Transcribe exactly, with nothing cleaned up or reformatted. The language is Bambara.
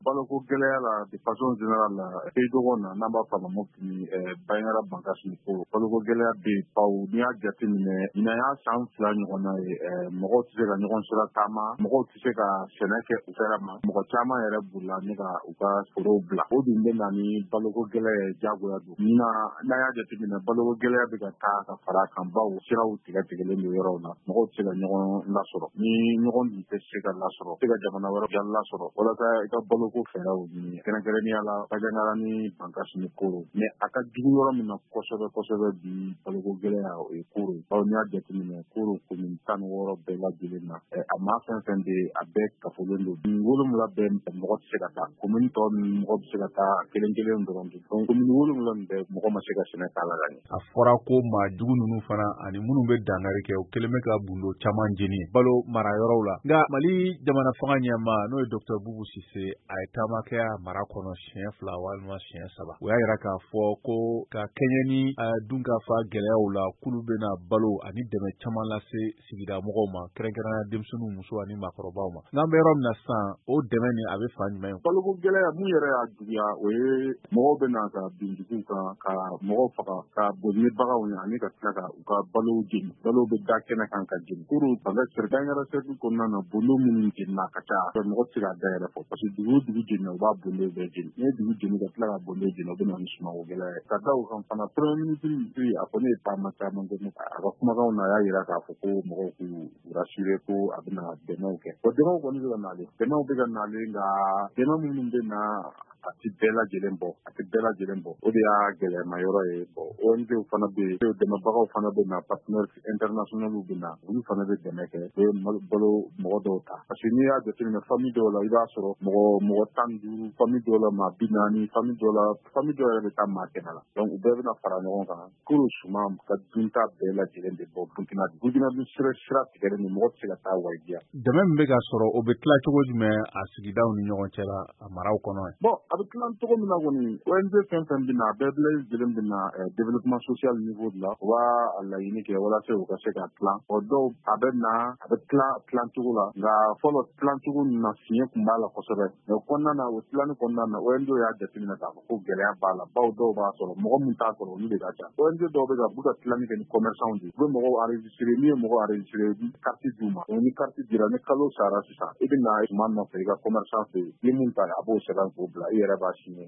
Baloko gɛlɛya la de façon générale la pays na n'an b'a fɔ a ma Mopti Bayangara Bankassi ko baloko gɛlɛya bɛ yen bawo n'i y'a jateminɛ ɲinan y'a san fila ɲɔgɔnna ye mɔgɔw tɛ se ka ɲɔgɔn sira taama mɔgɔw tɛ se ka sɛnɛ kɛ u fɛrɛ ma mɔgɔ caman yɛrɛ bolila ni ka u ka forow bila o dun bɛ na ni baloko gɛlɛya ye diyagoya don ɲinan n'a y'a jateminɛ baloko gɛlɛya bɛ ka taa ka fara kan baw siraw tigɛ tigɛlen don yɔrɔw la mɔgɔw tɛ se ka ɲɔgɔn lasɔrɔ ni ɲɔgɔn dun tɛ se ka lasɔrɔ tɛ ka jamana wɛrɛ ja lasɔrɔ walasa i ka baloko fɛɛrɛw ɲini kɛrɛnkɛrɛnnenya la Bayangara ni Bankassi Koro mais a ka jugu yɔrɔ min na kosɛbɛ kosɛbɛ bi baloko gɛlɛya o ye Koro ye bawo n'i y'a jateminɛ Koro commune tan ni wɔɔrɔ bɛɛ lajɛlen na a maa fɛn fɛn bɛ yen a bɛɛ kafolen don commune wolonwula bɛɛ mɔgɔ tɛ se ka taa commune tɔ ninnu mɔgɔ bɛ se ka taa kelen kelen dɔrɔn de donc commune wolonwula nin bɛɛ mɔgɔ ma se ka sɛnɛ k'a la ka ɲɛ. A fɔra ko maa jugu ninnu fana ani minnu bɛ dankari kɛ o kelen bɛ ka bundo caman jeni balo mara yɔrɔw la nka Mali jamana fanga ɲɛmaa n'o ye Docteur Boubou Cissé a ye taama kɛ a mara kɔnɔ siɲɛ fila walima siɲɛ saba o y'a jira k'a fɔ ko ka kɛɲɛ ni dunkafa gɛlɛyaw la k'olu bɛna balo ani dɛmɛ caman lase sigida mɔgɔw ma kɛrɛnkɛrɛnnenya denmisɛnninw muso ani maakɔrɔbaw ma n'an bɛ yɔrɔ min na sisan o dɛmɛ nin a bɛ fan jumɛn ye. Baloko gɛlɛya mun yɛrɛ y'a juguya o ye mɔgɔw bɛ na ka bin duguw kan ka mɔgɔw faga ka boli ni baganw ye ani ka tila ka u ka balow jeni balow bɛ da kɛnɛ kan ka jeni Koro Bayangara cercle kɔnɔna na bondo minnu jenina ka ca mɔgɔ tɛ se ka dayɛlɛ fɔ parce que dugu o dugu jenina u b'a bondo bɛɛ jeni n'i ye dugu jeni ka tila ka bondo jeni o bɛ na ni sumanko gɛlɛya ye ka da o kan fana premier ministre a kɔni ye taama caman kɛ a ka kumakanw na a y'a jira k'a fɔ ko mɔgɔw k'u rassurer ko a bɛna dɛmɛw kɛ o dɛmɛw kɔni bɛ ka nalen dɛmɛw bɛ ka nalen nka dɛmɛ minnu bɛ na a tɛ bɛɛ lajɛlen bɔ a tɛ bɛɛ lajɛlen bɔ o de y'a gɛlɛyama yɔrɔ ye bon O N G fana bɛ yen dɛmɛbagaw fana bɛ na partenaires internationaux bɛ na olu fana bɛ dɛmɛ kɛ u ye balo mɔgɔ dɔw ta parce que n'i y'a jateminɛ famille dɔw la i b'a sɔrɔ mɔgɔ mɔgɔ tan ni duuru famille dɔw la maa bi naani famille dɔw la famille dɔw yɛrɛ bɛ taa maa kɛmɛ la donc u bɛɛ bɛna fara ɲɔgɔn kan Koro suma ka dunta bɛɛ lajɛlen de bɔ Burkina Burkina dun sira sira tigɛlen don mɔgɔ tɛ se ka taa Waidiya. Dɛmɛ min bɛ ka sɔrɔ o bɛ tila cogo jumɛn a sigidaw ni ɲɔgɔn cɛ la a maraw kɔnɔ ye. Bon a bɛ tila cogo min na kɔni O N G fɛn fɛn bɛ na a bɛɛ bɛ lajɛlen bɛ na développement social niveau de la u b'a laɲini kɛ walasa u ka se ka tila o dɔw a bɛ na a bɛ tila tila cogo la nka fɔlɔ tila cogo na fiɲɛ tun b'a la kosɛbɛ mais o kɔnɔna na o tilani kɔnɔna na O N G y'a jateminɛ k'a fɔ ko gɛlɛya b'a la baw dɔw b'a sɔrɔ mɔgɔ min t'a sɔrɔ olu de ka ca O N G dɔw bɛ ka b'u ka tilani kɛ ni commerçants de u bɛ mɔgɔw enregistrer n'i ye mɔgɔ enregistrer i bɛ carte d'u ma ni carte dira ni kalo sara sisan i bɛ na tuma nɔfɛ i ka commerçant fɛ yen ni mun ta a b'o sɛbɛn k'o bila i yɛrɛ b'a signer